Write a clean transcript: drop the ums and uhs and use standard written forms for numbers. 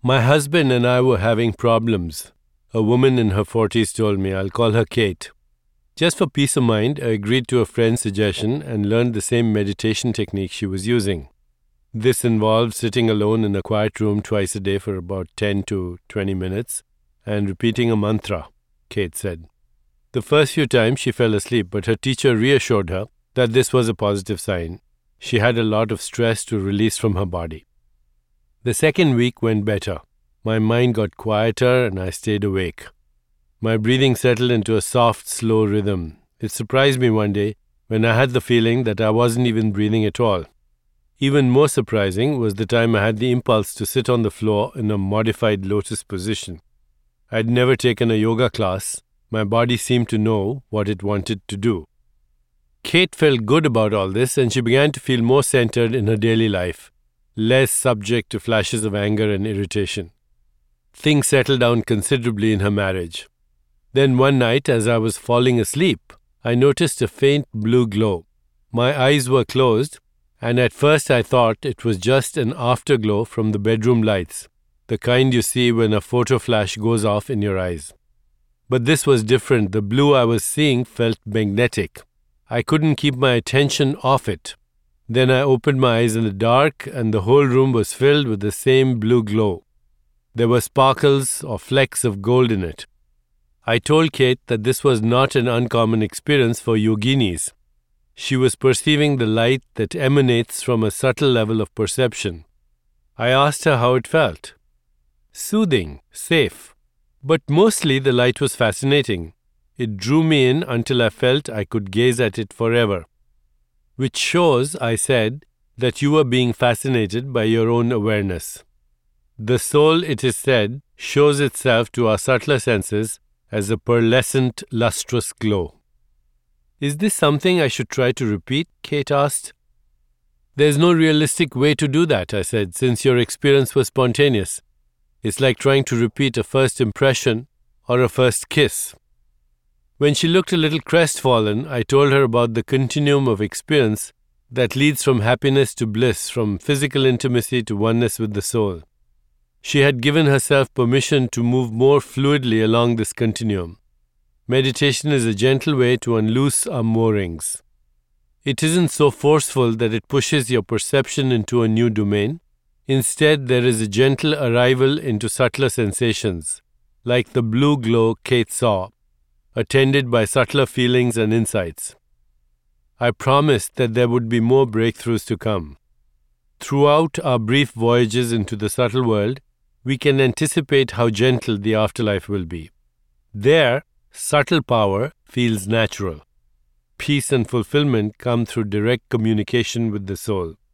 My husband and I were having problems. A woman in her 40s told me. I'll call her Kate. Just for peace of mind, I agreed to a friend's suggestion and learned the same meditation technique she was using. This involved sitting alone in a quiet room twice a day for about 10 to 20 minutes and repeating a mantra, Kate said. The first few times she fell asleep, but her teacher reassured her that this was a positive sign. She had a lot of stress to release from her body. The second week went better. My mind got quieter and I stayed awake. My breathing settled into a soft, slow rhythm. It surprised me one day when I had the feeling that I wasn't even breathing at all. Even more surprising was the time I had the impulse to sit on the floor in a modified lotus position. I'd never taken a yoga class. My body seemed to know what it wanted to do. Kate felt good about all this and she began to feel more centered in her daily life, less subject to flashes of anger and irritation. Things settled down considerably in her marriage. Then one night, as I was falling asleep, I noticed a faint blue glow. My eyes were closed, and at first I thought it was just an afterglow from the bedroom lights, the kind you see when a photo flash goes off in your eyes. But this was different. The blue I was seeing felt magnetic. I couldn't keep my attention off it. Then I opened my eyes in the dark, and the whole room was filled with the same blue glow. There were sparkles or flecks of gold in it. I told Kate that this was not an uncommon experience for yoginis. She was perceiving the light that emanates from a subtle level of perception. I asked her how it felt. Soothing, safe. But mostly the light was fascinating. It drew me in until I felt I could gaze at it forever. Which shows, I said, that you are being fascinated by your own awareness. The soul, it is said, shows itself to our subtler senses as a pearlescent, lustrous glow. Is this something I should try to repeat? Kate asked. There's no realistic way to do that, I said, since your experience was spontaneous. It's like trying to repeat a first impression or a first kiss. When she looked a little crestfallen, I told her about the continuum of experience that leads from happiness to bliss, from physical intimacy to oneness with the soul. She had given herself permission to move more fluidly along this continuum. Meditation is a gentle way to unloose our moorings. It isn't so forceful that it pushes your perception into a new domain. Instead, there is a gentle arrival into subtler sensations, like the blue glow Kate saw, attended by subtler feelings and insights. I promised that there would be more breakthroughs to come. Throughout our brief voyages into the subtle world, we can anticipate how gentle the afterlife will be. There, subtle power feels natural. Peace and fulfillment come through direct communication with the soul.